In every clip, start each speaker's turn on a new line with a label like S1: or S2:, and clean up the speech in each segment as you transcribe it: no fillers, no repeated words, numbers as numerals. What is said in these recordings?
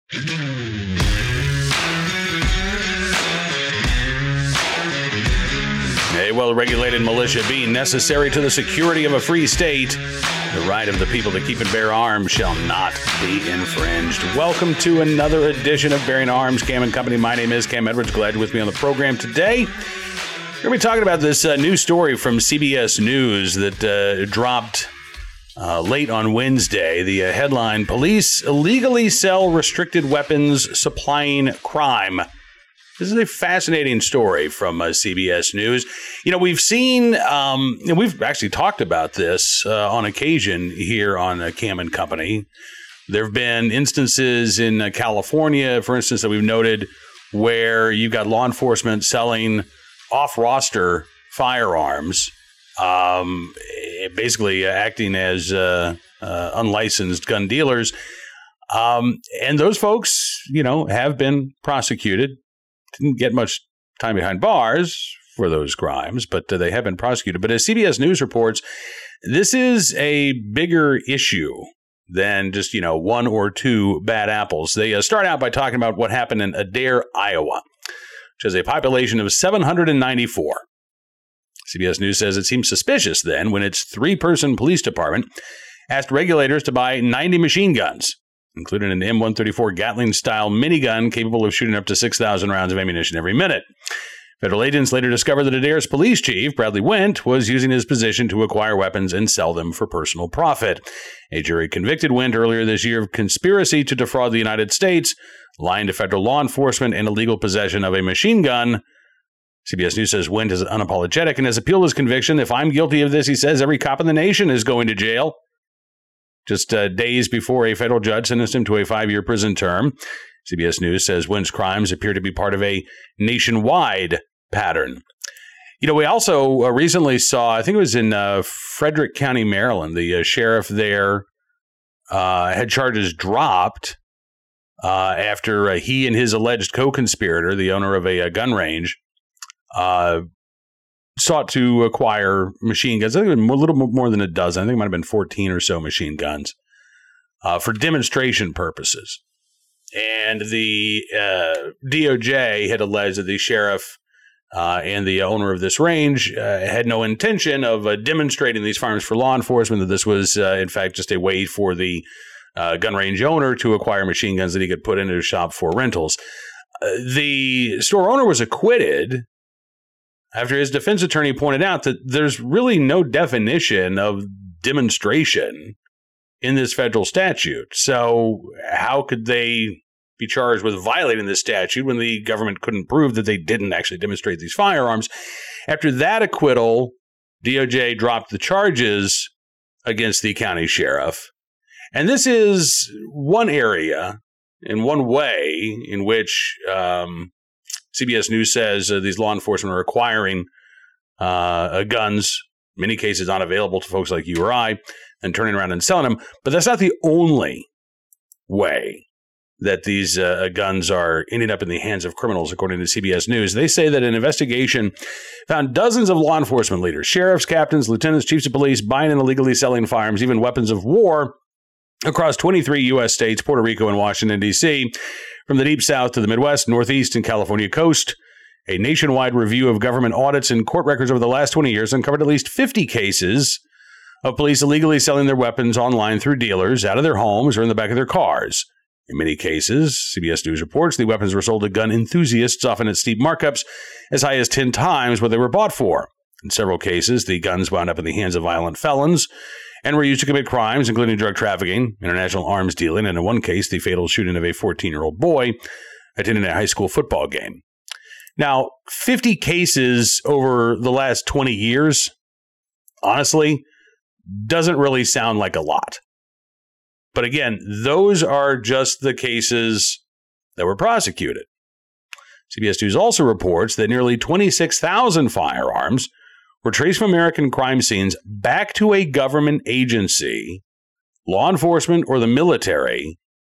S1: A well-regulated militia being necessary to the security of a free state, the right of the people to keep and bear arms shall not be infringed. Welcome to another edition of Bearing Arms, Cam and Company. My name is Cam Edwards. Glad you're with me on the program today. We're going to be talking about this news story from CBS News that dropped late on Wednesday. The headline, Police Illegally Sell Restricted Weapons Supplying Crime. This is a fascinating story from CBS News. You know, we've seen, and we've actually talked about this on occasion here on Cam and Company. There have been instances in California, for instance, that we've noted where you've got law enforcement selling off-roster firearms, basically acting as unlicensed gun dealers. And those folks, you know, have been prosecuted. Didn't get much time behind bars for those crimes, but they have been prosecuted. But as CBS News reports, this is a bigger issue than just, you know, one or two bad apples. They start out by talking about what happened in Adair, Iowa, which has a population of 794. CBS News says it seems suspicious then when its three-person police department asked regulators to buy 90 machine guns, including an M134 Gatling-style minigun capable of shooting up to 6,000 rounds of ammunition every minute. Federal agents later discovered that Adair's police chief, Bradley Wendt, was using his position to acquire weapons and sell them for personal profit. A jury convicted Wendt earlier this year of conspiracy to defraud the United States, lying to federal law enforcement, and illegal possession of a machine gun. CBS News says Wendt is unapologetic and has appealed his conviction. If I'm guilty of this, he says, every cop in the nation is going to jail. Just days before a federal judge sentenced him to a 5-year prison term. CBS News says Wendt's crimes appear to be part of a nationwide pattern. You know, we also recently saw, I think it was in Frederick County, Maryland, the sheriff there had charges dropped after he and his alleged co-conspirator, the owner of a gun range, sought to acquire machine guns. I think it was a little more than a dozen. I think it might have been 14 or so machine guns for demonstration purposes. And the DOJ had alleged that the sheriff and the owner of this range had no intention of demonstrating these firearms for law enforcement, that this was, in fact, just a way for the gun range owner to acquire machine guns that he could put into his shop for rentals. The store owner was acquitted after his defense attorney pointed out that there's really no definition of demonstration in this federal statute. So how could they be charged with violating this statute when the government couldn't prove that they didn't actually demonstrate these firearms? After that acquittal, DOJ dropped the charges against the county sheriff. And this is one area, in one way, in which CBS News says these law enforcement are acquiring guns, in many cases not available to folks like you or I, and turning around and selling them. But that's not the only way that these guns are ending up in the hands of criminals, according to CBS News. They say that an investigation found dozens of law enforcement leaders, sheriffs, captains, lieutenants, chiefs of police, buying and illegally selling firearms, even weapons of war, across 23 U.S. states, Puerto Rico, and Washington, D.C., from the Deep South to the Midwest, Northeast, and California coast. A nationwide review of government audits and court records over the last 20 years uncovered at least 50 cases of police illegally selling their weapons online through dealers, out of their homes, or in the back of their cars. In many cases, CBS News reports, the weapons were sold to gun enthusiasts, often at steep markups, as high as 10 times what they were bought for. In several cases, the guns wound up in the hands of violent felons and were used to commit crimes, including drug trafficking, international arms dealing, and in one case, the fatal shooting of a 14-year-old boy attending a high school football game. Now, 50 cases over the last 20 years, honestly, doesn't really sound like a lot. But again, those are just the cases that were prosecuted. CBS News also reports that nearly 26,000 firearms were traced from American crime scenes back to a government agency, law enforcement, or the military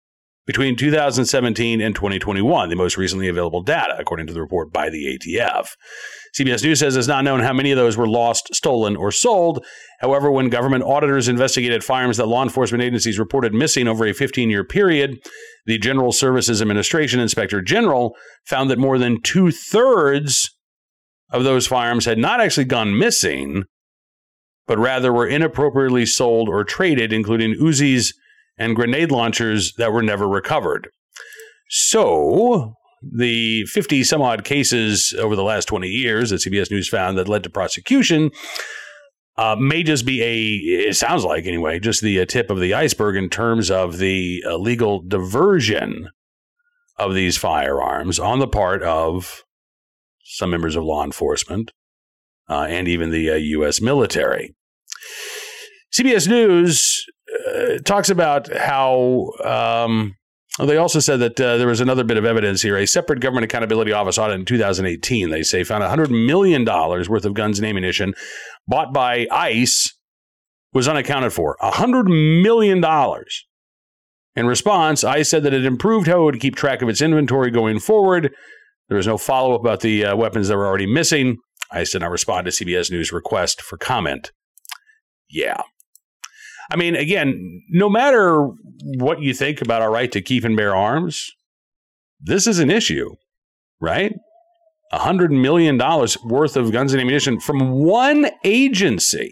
S1: between 2017 and 2021, the most recently available data, according to the report by the ATF. CBS News says it's not known how many of those were lost, stolen, or sold. However, when government auditors investigated firearms that law enforcement agencies reported missing over a 15-year period, the General Services Administration Inspector General found that more than 2/3 of those firearms had not actually gone missing, but rather were inappropriately sold or traded, including Uzis and grenade launchers that were never recovered. So, the 50 some odd cases over the last 20 years that CBS News found that led to prosecution may just be it sounds like anyway, just the tip of the iceberg in terms of the legal diversion of these firearms on the part of some members of law enforcement and even the U.S. military. CBS News talks about how they also said that there was another bit of evidence here. A separate Government Accountability Office audit in 2018, they say, found $100 million worth of guns and ammunition bought by ICE was unaccounted for. $100 million. In response, ICE said that it improved how it would keep track of its inventory going forward. There was no follow-up about the weapons that were already missing. ICE did not respond to CBS News' request for comment. Yeah. I mean, again, no matter what you think about our right to keep and bear arms, this is an issue, right? $100 million worth of guns and ammunition from one agency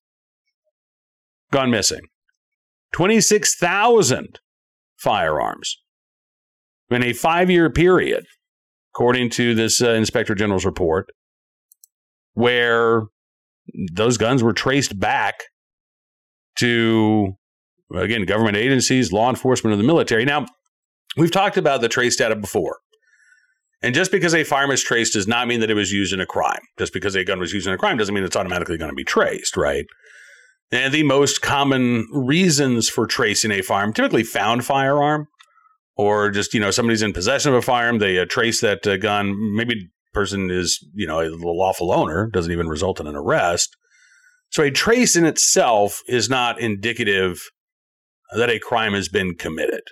S1: gone missing. 26,000 firearms in a 5-year period, according to this Inspector General's report, where those guns were traced back to, again, government agencies, law enforcement, and the military. Now, we've talked about the trace data before. And just because a firearm is traced does not mean that it was used in a crime. Just because a gun was used in a crime doesn't mean it's automatically going to be traced, right? And the most common reasons for tracing a firearm, typically found firearm, or just, somebody's in possession of a firearm, they trace that gun. Maybe the person is, a lawful owner, doesn't even result in an arrest. So a trace in itself is not indicative that a crime has been committed.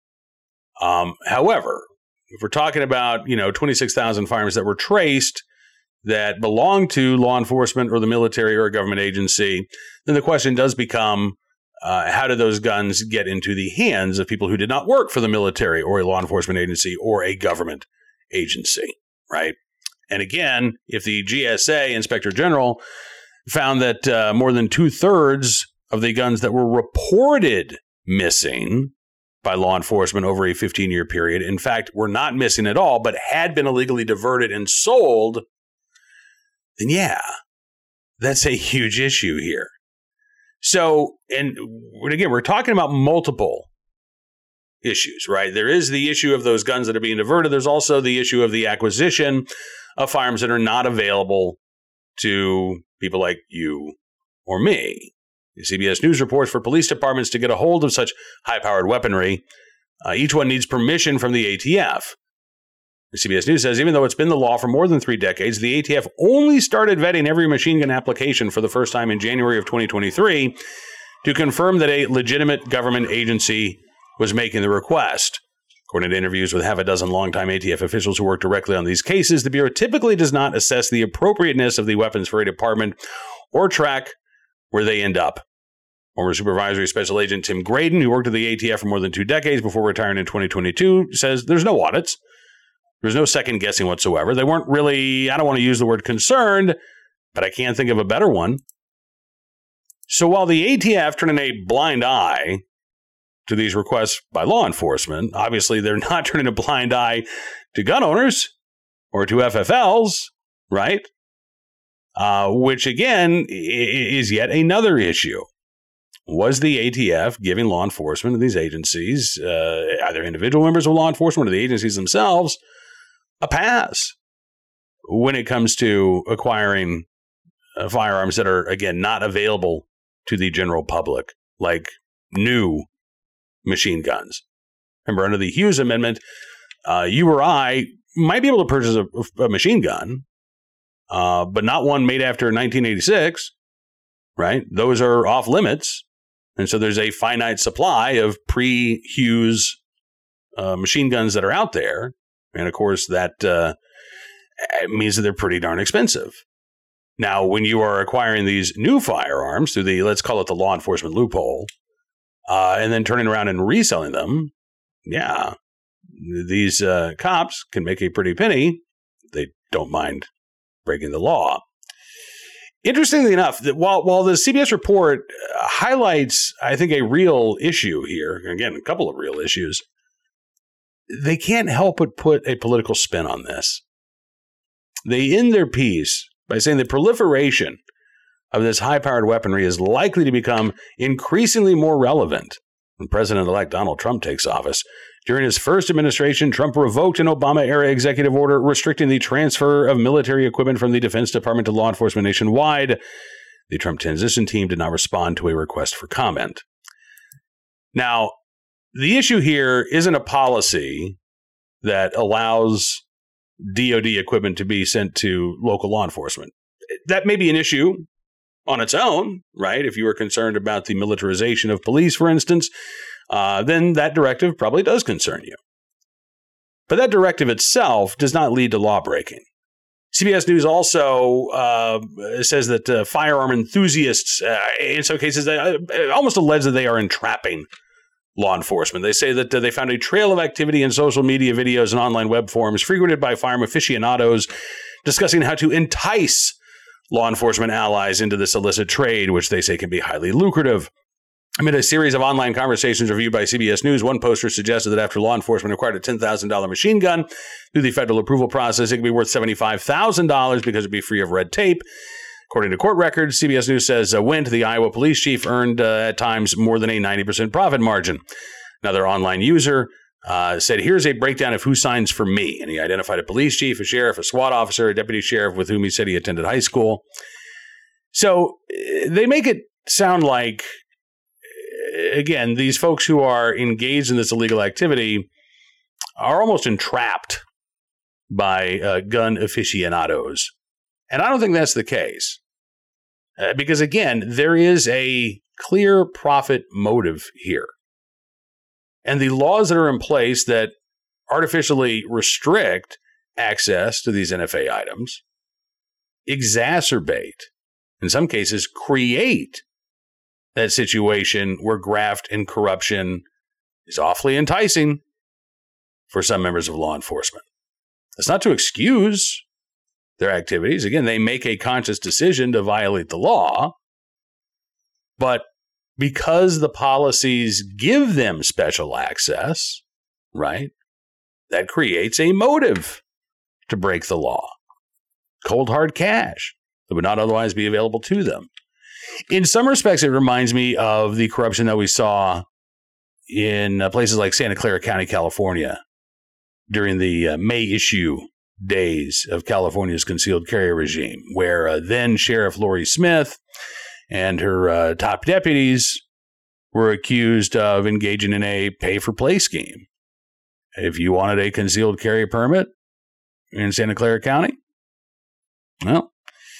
S1: However, if we're talking about, 26,000 firearms that were traced that belong to law enforcement or the military or a government agency, then the question does become, how did those guns get into the hands of people who did not work for the military or a law enforcement agency or a government agency, right? And again, if the GSA Inspector General found that more than 2/3 of the guns that were reported missing by law enforcement over a 15-year period, in fact, were not missing at all, but had been illegally diverted and sold, then yeah, that's a huge issue here. So, and again, we're talking about multiple issues, right? There is the issue of those guns that are being diverted. There's also the issue of the acquisition of firearms that are not available to people like you or me. The CBS News reports for police departments to get a hold of such high-powered weaponry, each one needs permission from the ATF. The CBS News says even though it's been the law for more than 3 decades, the ATF only started vetting every machine gun application for the first time in January of 2023 to confirm that a legitimate government agency was making the request. According to interviews with half a dozen longtime ATF officials who work directly on these cases, the Bureau typically does not assess the appropriateness of the weapons for a department or track where they end up. Former Supervisory Special Agent Tim Graydon, who worked at the ATF for more than 2 decades before retiring in 2022, says there's no audits. There's no second guessing whatsoever. They weren't really, I don't want to use the word concerned, but I can't think of a better one. So while the ATF turned a blind eye to these requests by law enforcement, obviously they're not turning a blind eye to gun owners or to FFLs, right? Which again is yet another issue. Was the ATF giving law enforcement and these agencies, either individual members of law enforcement or the agencies themselves, a pass when it comes to acquiring firearms that are, again, not available to the general public, like new machine guns? Remember, under the Hughes Amendment, you or I might be able to purchase a machine gun, but not one made after 1986, right? Those are off limits. And so there's a finite supply of pre-Hughes machine guns that are out there. And of course, that means that they're pretty darn expensive. Now, when you are acquiring these new firearms through the, let's call it the law enforcement loophole, and then turning around and reselling them, yeah, these cops can make a pretty penny. They don't mind breaking the law. Interestingly enough, that while the CBS report highlights, I think, a real issue here, again, a couple of real issues, they can't help but put a political spin on this. They end their piece by saying the proliferation of this high-powered weaponry is likely to become increasingly more relevant when President-elect Donald Trump takes office. During his first administration, Trump revoked an Obama-era executive order restricting the transfer of military equipment from the Defense Department to law enforcement nationwide. The Trump transition team did not respond to a request for comment. Now, the issue here isn't a policy that allows DoD equipment to be sent to local law enforcement. That may be an issue on its own, right? If you were concerned about the militarization of police, for instance, then that directive probably does concern you. But that directive itself does not lead to law breaking. CBS News also says that firearm enthusiasts, in some cases, they almost allege that they are entrapping law enforcement. They say that they found a trail of activity in social media videos and online web forums frequented by firearm aficionados discussing how to entice law enforcement allies into this illicit trade, which they say can be highly lucrative. Amid a series of online conversations reviewed by CBS News, one poster suggested that after law enforcement acquired a $10,000 machine gun through the federal approval process, it could be worth $75,000 because it'd be free of red tape. According to court records, CBS News says Wendt, the Iowa police chief, earned at times more than a 90% profit margin. Another online user said, here's a breakdown of who signs for me. And he identified a police chief, a sheriff, a SWAT officer, a deputy sheriff with whom he said he attended high school. So they make it sound like, again, these folks who are engaged in this illegal activity are almost entrapped by gun aficionados. And I don't think that's the case. Because, again, there is a clear profit motive here. And the laws that are in place that artificially restrict access to these NFA items exacerbate, in some cases, create that situation where graft and corruption is awfully enticing for some members of law enforcement. That's not to excuse their activities. Again, they make a conscious decision to violate the law, but because the policies give them special access, right, that creates a motive to break the law. Cold hard cash that would not otherwise be available to them. In some respects, it reminds me of the corruption that we saw in places like Santa Clara County, California, during the May issue days of California's concealed carry regime, where then Sheriff Lori Smith and her top deputies were accused of engaging in a pay-for-play scheme. If you wanted a concealed carry permit in Santa Clara County, well,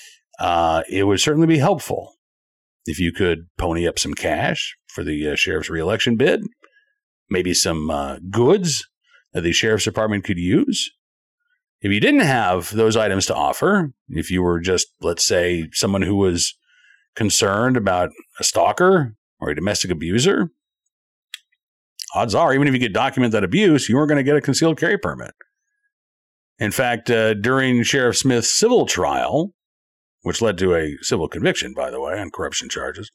S1: it would certainly be helpful if you could pony up some cash for the sheriff's reelection bid, maybe some goods that the sheriff's department could use. If you didn't have those items to offer, if you were just, let's say, someone who was concerned about a stalker or a domestic abuser, odds are, even if you could document that abuse, you weren't going to get a concealed carry permit. In fact, during Sheriff Smith's civil trial, which led to a civil conviction, by the way, on corruption charges,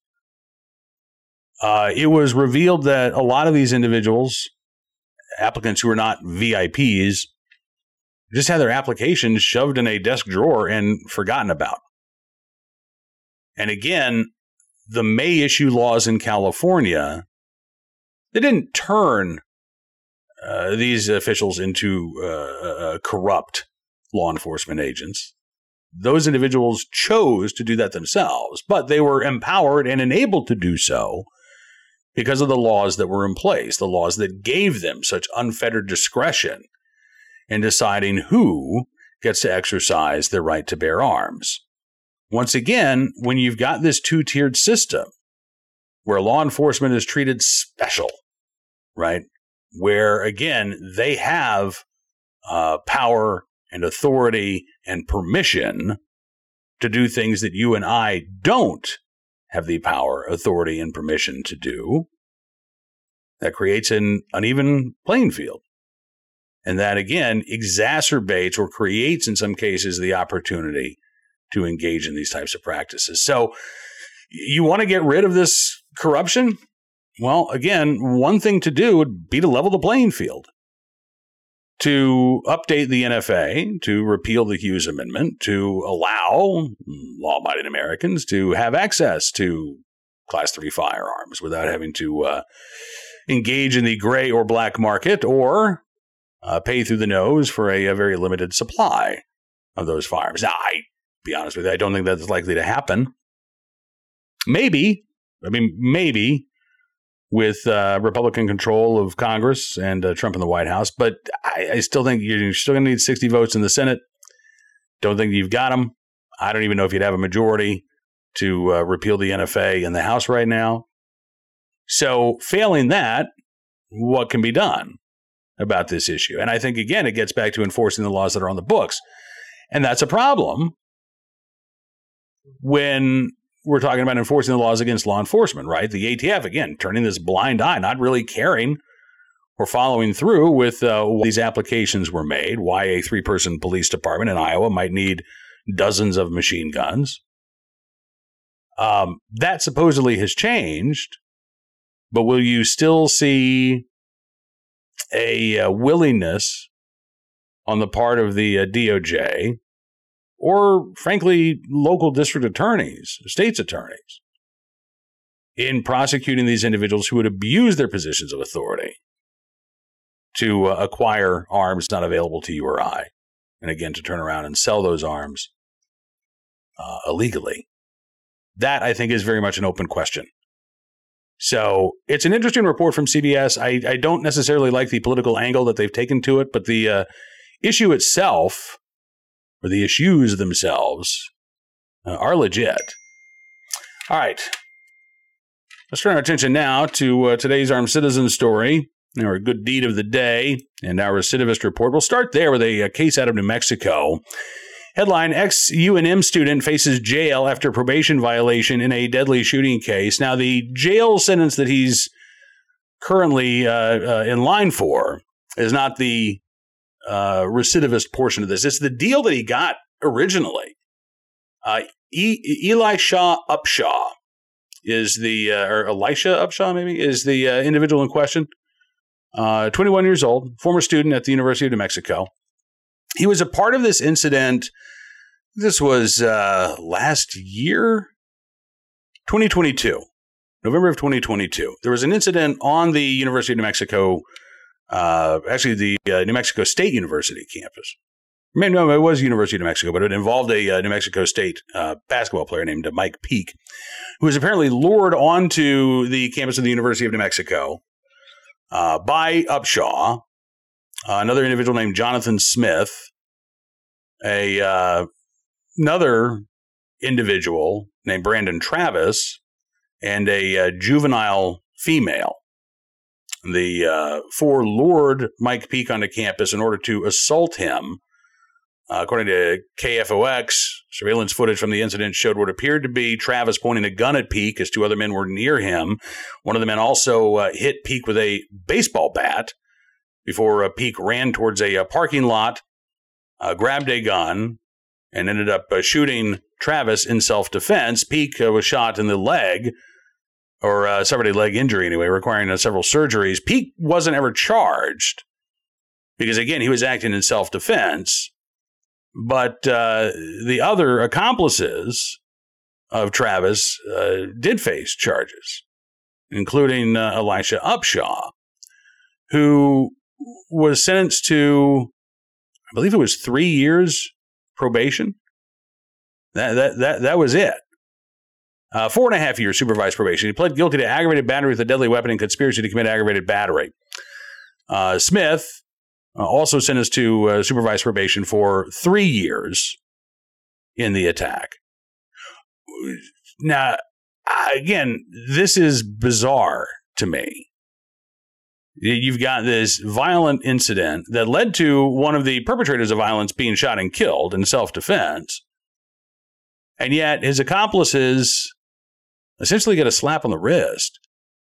S1: it was revealed that a lot of these individuals, applicants who were not VIPs, just had their applications shoved in a desk drawer and forgotten about. And again, the May issue laws in California, they didn't turn these officials into corrupt law enforcement agents. Those individuals chose to do that themselves, but they were empowered and enabled to do so because of the laws that were in place, the laws that gave them such unfettered discretion in deciding who gets to exercise their right to bear arms. Once again, when you've got this two-tiered system where law enforcement is treated special, right? where, again, they have power and authority and permission to do things that you and I don't have the power, authority, and permission to do. That creates an uneven playing field. And that, again, exacerbates or creates, in some cases, the opportunity to engage in these types of practices. So you want to get rid of this corruption? Well, again, one thing to do would be to level the playing field, to update the NFA, to repeal the Hughes Amendment, to allow law-abiding Americans to have access to Class III firearms without having to engage in the gray or black market or pay through the nose for a very limited supply of those firearms. Now, be honest with you, I don't think that's likely to happen. Maybe with Republican control of Congress and Trump in the White House, but I still think you're still going to need 60 votes in the Senate. Don't think you've got them. I don't even know if you'd have a majority to repeal the NFA in the House right now. So failing that, what can be done about this issue? And I think, again, it gets back to enforcing the laws that are on the books. And that's a problem when we're talking about enforcing the laws against law enforcement, right? The ATF, again, turning this blind eye, not really caring or following through with why these applications were made, why a 3-person police department in Iowa might need dozens of machine guns. That supposedly has changed, but will you still see a willingness on the part of the DOJ or, frankly, local district attorneys, state's attorneys, in prosecuting these individuals who would abuse their positions of authority to acquire arms not available to you or I, and again, to turn around and sell those arms illegally? That, I think, is very much an open question. So it's an interesting report from CBS. I don't necessarily like the political angle that they've taken to it, but the issue itself, or the issues themselves, are legit. All right. Let's turn our attention now to today's Armed Citizen story, our good deed of the day, and our recidivist report. We'll start there with a case out of New Mexico. Headline, ex-UNM student faces jail after probation violation in a deadly shooting case. Now, the jail sentence that he's currently in line for is not the recidivist portion of this. It's the deal that he got originally. Elisha Upshaw is the, or Elisha Upshaw maybe, is the individual in question. 21 years old, former student at the University of New Mexico. He was a part of this incident. This was last year, 2022, November of 2022. There was an incident on the University of New Mexico, actually the New Mexico State University campus. No, it was University of New Mexico, but it involved a New Mexico State basketball player named Mike Peake, who was apparently lured onto the campus of the University of New Mexico by Upshaw, another individual named Jonathan Smith, another individual named Brandon Travis, and a juvenile female. The four lured Mike Peake onto campus in order to assault him. According to KFOX, surveillance footage from the incident showed what appeared to be Travis pointing a gun at Peake as 2 other men were near him. One of the men also hit Peake with a baseball bat before Peake ran towards a parking lot, grabbed a gun, and ended up shooting Travis in self-defense. Peake was shot in the leg, or suffered a leg injury anyway, requiring several surgeries. Peake wasn't ever charged because, again, he was acting in self-defense. But the other accomplices of Travis did face charges, including Elisha Upshaw, who was sentenced to, I believe it was 3 years probation. That was it. 4.5 years supervised probation. He pled guilty to aggravated battery with a deadly weapon and conspiracy to commit aggravated battery. Smith also sentenced to supervised probation for 3 years in the attack. Now, again, this is bizarre to me. you've got this violent incident that led to one of the perpetrators of violence being shot and killed in self-defense. And yet his accomplices essentially get a slap on the wrist.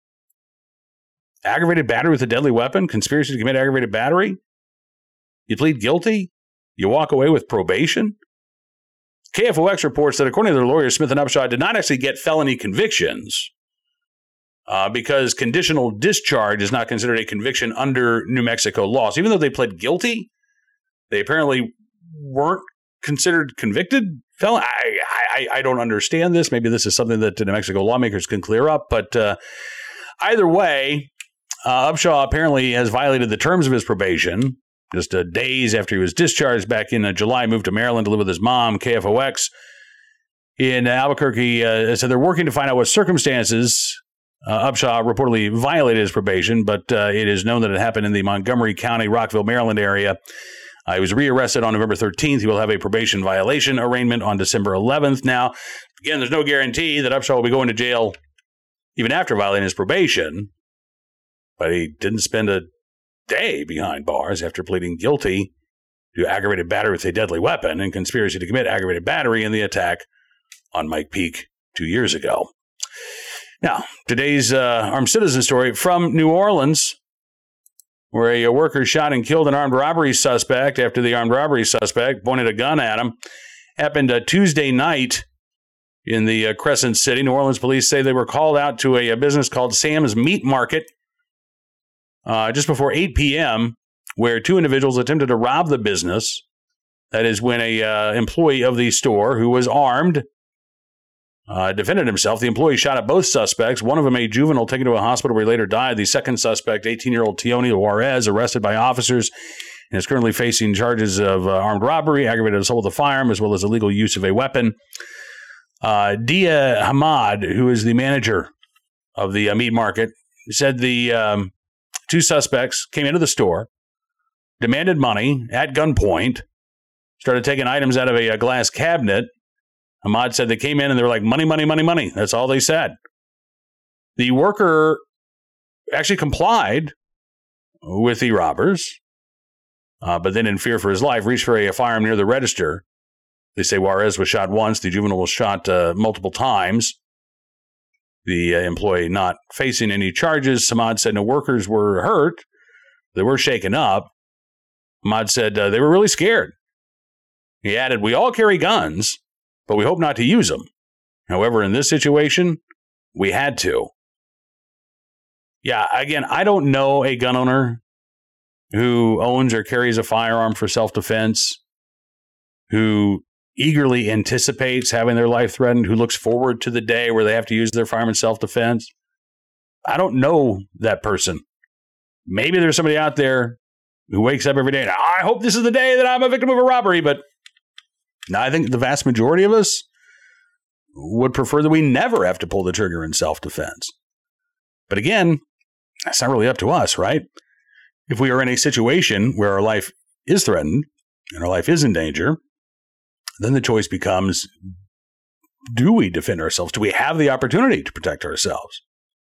S1: Aggravated battery with a deadly weapon, conspiracy to commit aggravated battery. You plead guilty. You walk away with probation. KFOX reports that according to their lawyers, Smith and Upshaw did not actually get felony convictions because conditional discharge is not considered a conviction under New Mexico law. So even though they pled guilty, they apparently weren't considered convicted felon. I don't understand this. Maybe this is something that New Mexico lawmakers can clear up. But either way, Upshaw apparently has violated the terms of his probation. Just days after he was discharged back in July, moved to Maryland to live with his mom. KFOX in Albuquerque said they're working to find out what circumstances Upshaw reportedly violated his probation, but it is known that it happened in the Montgomery County, Rockville, Maryland area. He was rearrested on November 13th. He will have a probation violation arraignment on December 11th. Now, again, there's no guarantee that Upshaw will be going to jail even after violating his probation, but he didn't spend a day behind bars after pleading guilty to aggravated battery with a deadly weapon and conspiracy to commit aggravated battery in the attack on Mike Peake 2 years ago. Now, today's armed citizen story from New Orleans, where a worker shot and killed an armed robbery suspect after the armed robbery suspect pointed a gun at him. Happened Tuesday night in the Crescent City. New Orleans police say they were called out to a business called Sam's Meat Market just before 8 p.m., where two individuals attempted to rob the business. That is when a employee of the store who was armed defended himself. The employee shot at both suspects, one of them a juvenile taken to a hospital where he later died. The second suspect, 18-year-old Tioni Juarez, arrested by officers and is currently facing charges of armed robbery, aggravated assault with a firearm, as well as illegal use of a weapon. Dia Hamad, who is the manager of the meat market, said the two suspects came into the store, demanded money at gunpoint, started taking items out of a glass cabinet. Ahmad said they came in and they were like, money, money, money, money. That's all they said. The worker actually complied with the robbers, but then in fear for his life, reached for a firearm near the register. They say Juarez was shot once. The juvenile was shot multiple times. The employee not facing any charges. Ahmad said no workers were hurt. They were shaken up. Ahmad said they were really scared. He added, we all carry guns, but we hope not to use them. However, in this situation, we had to. Yeah, again, I don't know a gun owner who owns or carries a firearm for self-defense, who eagerly anticipates having their life threatened, who looks forward to the day where they have to use their firearm in self-defense. I don't know that person. Maybe there's somebody out there who wakes up every day and I hope this is the day that I'm a victim of a robbery, but no, I think the vast majority of us would prefer that we never have to pull the trigger in self-defense. But again, that's not really up to us, right? If we are in a situation where our life is threatened and our life is in danger, then the choice becomes, do we defend ourselves? Do we have the opportunity to protect ourselves?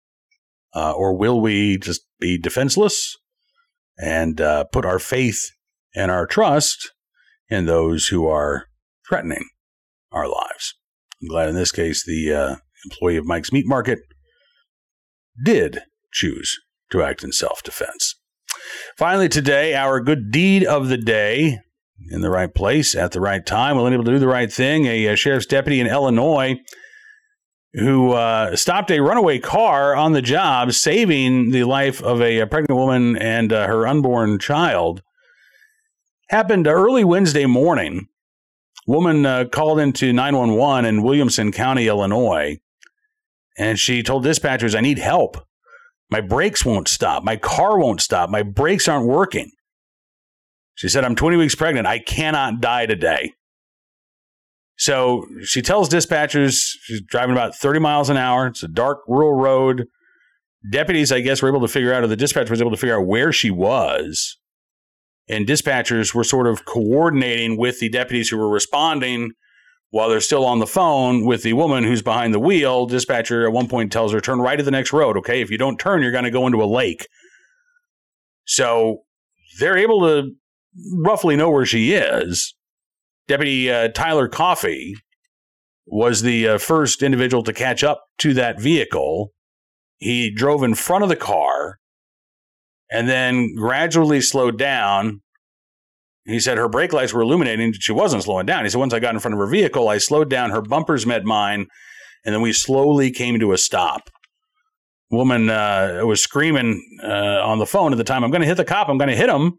S1: Or will we just be defenseless and put our faith and our trust in those who are threatening our lives? I'm glad in this case the employee of Mike's Meat Market did choose to act in self-defense. Finally today, our good deed of the day, in the right place at the right time, willing able to do the right thing. A sheriff's deputy in Illinois who stopped a runaway car on the job, saving the life of a pregnant woman and her unborn child. Happened early Wednesday morning. Woman called into 911 in Williamson County, Illinois, and she told dispatchers, I need help. My brakes won't stop. My car won't stop. My brakes aren't working. She said, I'm 20 weeks pregnant. I cannot die today. So she tells dispatchers she's driving about 30 miles an hour. It's a dark rural road. Deputies, I guess, were able to figure out, or the dispatcher was able to figure out where she was. And dispatchers were sort of coordinating with the deputies who were responding while they're still on the phone with the woman who's behind the wheel. Dispatcher at one point tells her, turn right at the next road, okay? If you don't turn, you're going to go into a lake. So they're able to roughly know where she is. Deputy Tyler Coffey was the first individual to catch up to that vehicle. He drove in front of the car and then gradually slowed down. He said her brake lights were illuminating. She wasn't slowing down. He said, once I got in front of her vehicle, I slowed down. Her bumpers met mine, and then we slowly came to a stop. Woman was screaming on the phone at the time, I'm going to hit the cop. I'm going to hit him.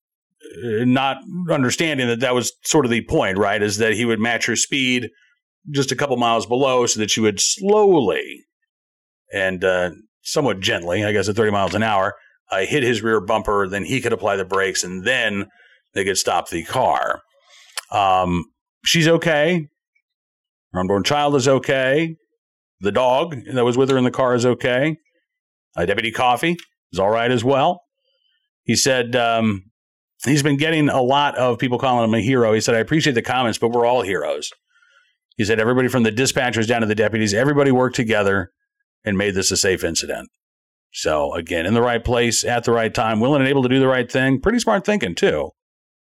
S1: Not understanding that was sort of the point, right, is that he would match her speed just a couple miles below so that she would slowly and somewhat gently, I guess at 30 miles an hour, hit his rear bumper. Then he could apply the brakes, and then they could stop the car. She's okay. Her unborn child is okay. The dog that was with her in the car is okay. Deputy Coffey is all right as well. He said he's been getting a lot of people calling him a hero. He said, I appreciate the comments, but we're all heroes. He said everybody from the dispatchers down to the deputies, everybody worked together and made this a safe incident. So, again, in the right place at the right time, willing and able to do the right thing. Pretty smart thinking, too.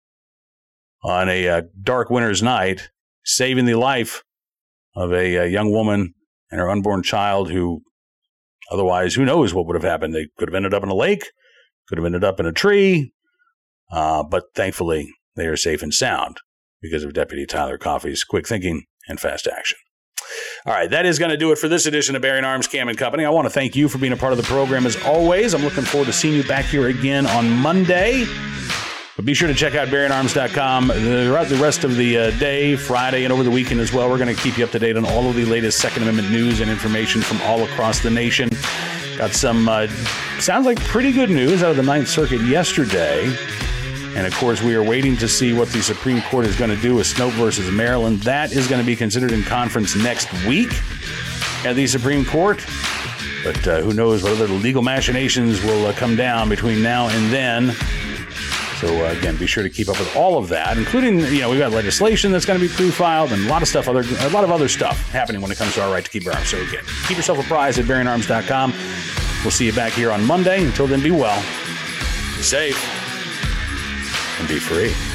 S1: On a dark winter's night, saving the life of a young woman and her unborn child who otherwise, who knows what would have happened. They could have ended up in a lake, could have ended up in a tree, but thankfully they are safe and sound because of Deputy Tyler Coffey's quick thinking and fast action. All right, that is going to do it for this edition of Bearing Arms Cam & Company. I want to thank you for being a part of the program as always. I'm looking forward to seeing you back here again on Monday. But be sure to check out BearingArms.com throughout the rest of the day, Friday, and over the weekend as well. We're going to keep you up to date on all of the latest Second Amendment news and information from all across the nation. Got some, sounds like pretty good news out of the Ninth Circuit yesterday. And, of course, we are waiting to see what the Supreme Court is going to do with Snope versus Maryland. That is going to be considered in conference next week at the Supreme Court. But who knows what other legal machinations will come down between now and then. So, again, be sure to keep up with all of that, including, we've got legislation that's going to be pre-filed and a lot of other stuff happening when it comes to our right to keep our arms. So, again, keep yourself apprised at BearingArms.com. We'll see you back here on Monday. Until then, be well, be safe, and be free.